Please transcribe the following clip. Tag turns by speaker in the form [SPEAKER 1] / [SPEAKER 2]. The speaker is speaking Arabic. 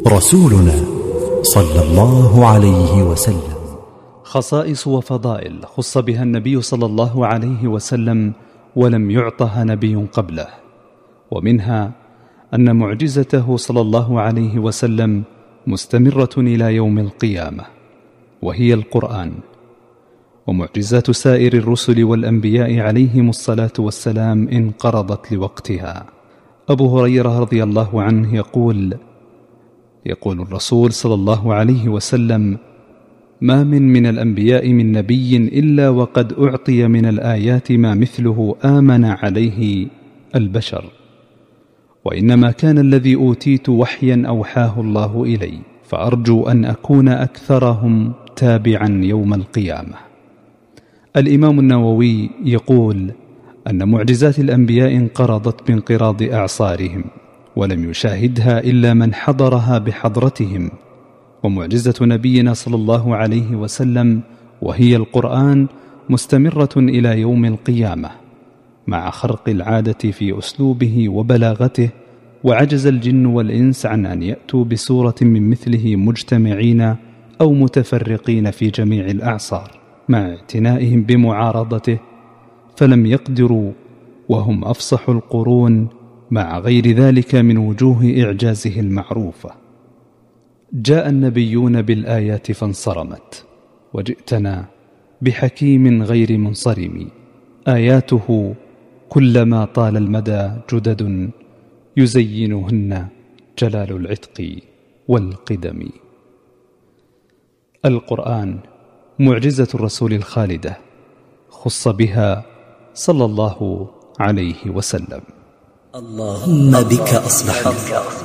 [SPEAKER 1] رسولنا صلى الله عليه وسلم.
[SPEAKER 2] خصائص وفضائل خص بها النبي صلى الله عليه وسلم ولم يعطها نبي قبله، ومنها أن معجزته صلى الله عليه وسلم مستمرة إلى يوم القيامة، وهي القرآن. ومعجزات سائر الرسل والأنبياء عليهم الصلاة والسلام انقرضت لوقتها. أبو هريرة رضي الله عنه يقول الرسول صلى الله عليه وسلم: ما من الأنبياء من نبي إلا وقد أعطي من الآيات ما مثله آمن عليه البشر، وإنما كان الذي أوتيت وحيا أوحاه الله إلي، فأرجو أن أكون أكثرهم تابعا يوم القيامة. الإمام النووي يقول أن معجزات الأنبياء انقرضت بانقراض أعصارهم، ولم يشاهدها إلا من حضرها بحضرتهم. ومعجزة نبينا صلى الله عليه وسلم وهي القرآن مستمرة إلى يوم القيامة، مع خرق العادة في أسلوبه وبلاغته، وعجز الجن والإنس عن أن يأتوا بسورة من مثله مجتمعين أو متفرقين في جميع الأعصار، مع اعتنائهم بمعارضته، فلم يقدروا، وهم أفصح القرون، مع غير ذلك من وجوه إعجازه المعروفة. جاء النبيون بالآيات فانصرمت، وجئتنا بحكيم غير منصرم، آياته كلما طال المدى جدد، يزينهن جلال العتق والقدم. القرآن معجزة الرسول الخالدة خص بها صلى الله عليه وسلم.
[SPEAKER 1] اللهم بك أصبحنا